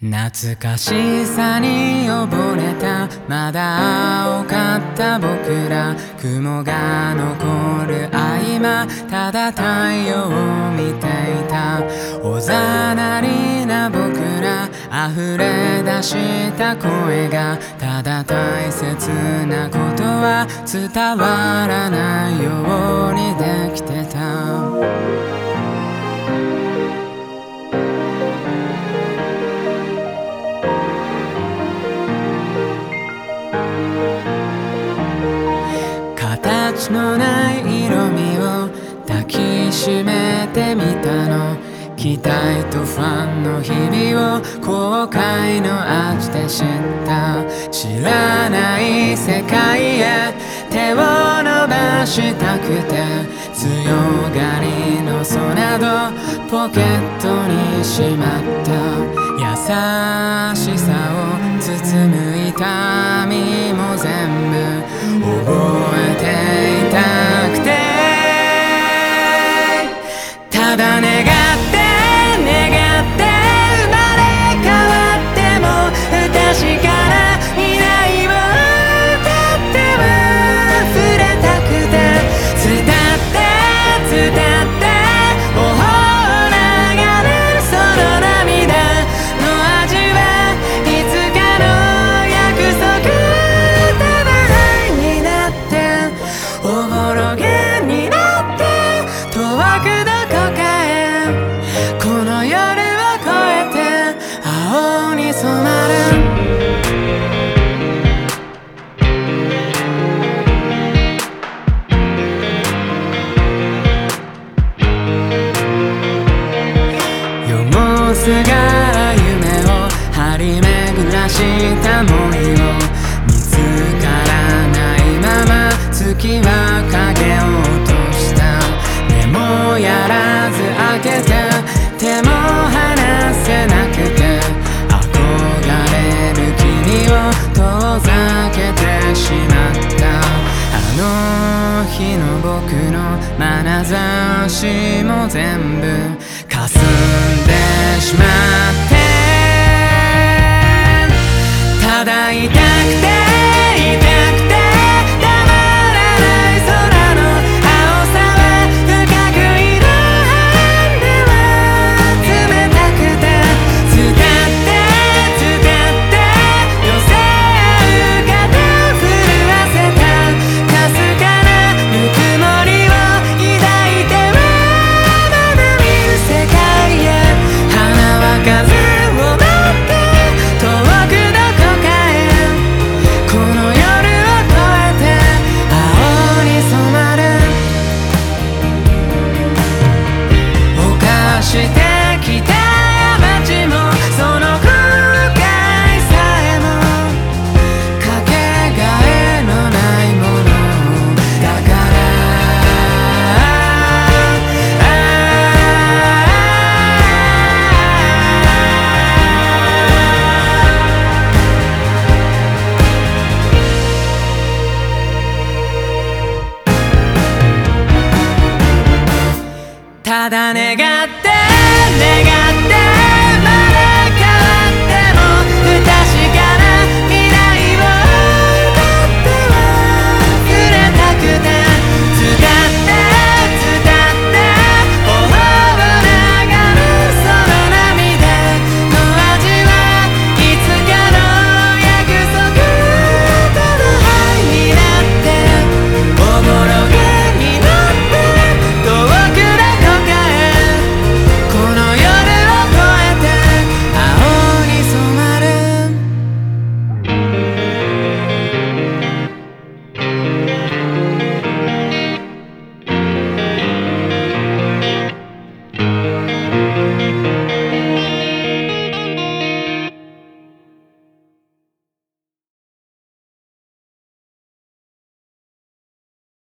懐かしさに溺れたまだ青かった僕ら、雲が残る合間ただ太陽を見ていた。おざなりな僕ら、溢れ出した声がただ大切なことは伝わらないようにできてた。形のない色味を抱きしめてみたの。期待とファンの日々を後悔の味で知った。知らない世界へ手を伸ばしたくて、強がりのそなどポケットにしまった。優しさを包む痛みも全部覚えていたくて、ただ願って願って生まれ変わっても不確かな未来を歌っては触れたくて、伝って頬を流れるその涙の味はいつかの約束。ただ愛になっておぼろげになって遠くどこかへ、この夜を越えて青に染まる。夜もすがら夢を張り巡らした想いを見つからないまま月は影を落とした。でもやらず開けて手も離せなくて、憧れる君を遠ざけてしまった。あの日の僕の眼差しも全部